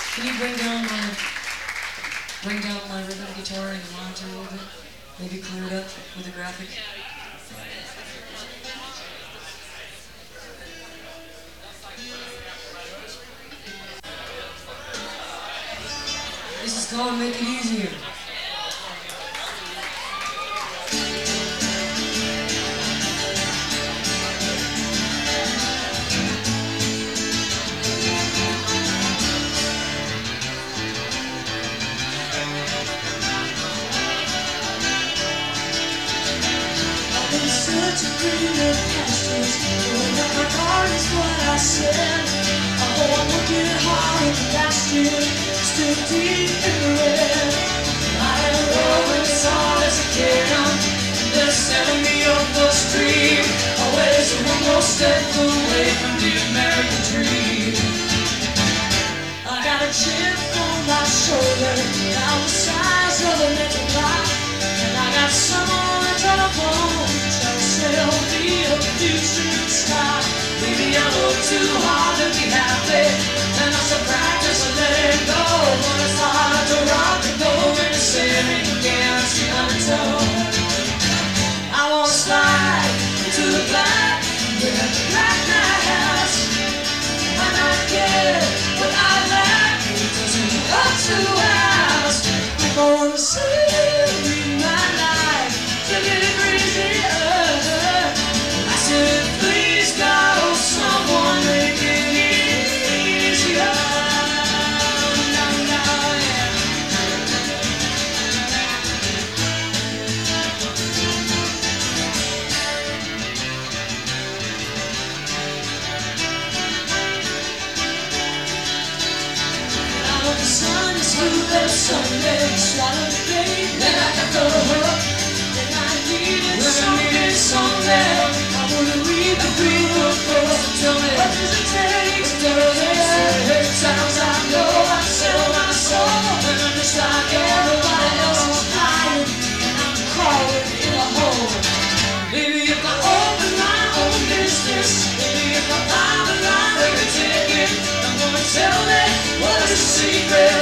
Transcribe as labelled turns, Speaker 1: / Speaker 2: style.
Speaker 1: Can you bring down my rhythm guitar and the monitor a little bit? Maybe clear it up with a graphic? This is called Make It Easier.
Speaker 2: Such a greener pastures, growing up my garden's what I said. Oh, I'm working hard at the last year, still deep in the red. I am rolling as hard as I can, they're sending me up the stream, always one more step away from the American dream. I got a chip on my shoulder, now the size of a mental block, and I got someone on the phone. Tell me of the future sky. Maybe I work too hard to be happy, and I should practice letting go. But it's hard to rock and go when it's sitting against the undertow. I wanna slide into the black with a black house. I might get what I lack, it doesn't up to house. I'm gonna see my life to get it crazy. Please God, someone make it easier. No, yeah. Now the sun is through Sunday, swallow the day, then I got the hook. Then I needed someday. Tell me, what does it take to do this? Sometimes I know I sell my soul, and I'm just like everybody else is hiding, and I'm crawling in a hole. Maybe if I open my own business, maybe if I buy the lottery ticket, I'm gonna tell me what is the secret.